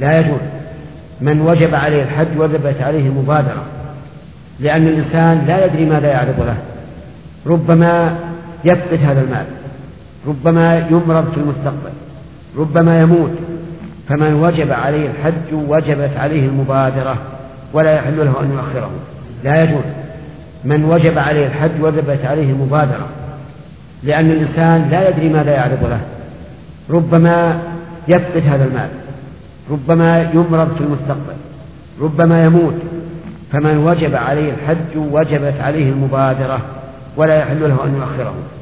لا يجوز. من وجب عليه الحج وجبت عليه المبادرة، لأن الإنسان لا يدري ماذا يعرض له، ربما يفقد هذا المال، ربما يمرض في المستقبل، ربما يموت. فمن وجب عليه الحج وجبت عليه المبادرة، ولا يحل له أن يؤخره. لا يجوز. من وجب عليه الحج وجبت عليه المبادرة، لأن الإنسان لا يدري ماذا يعرض له، ربما يفقد هذا المال، ربما يمرض في المستقبل، ربما يموت. فمن وجب عليه الحج وجبت عليه المبادرة، ولا يحل له أن يؤخره.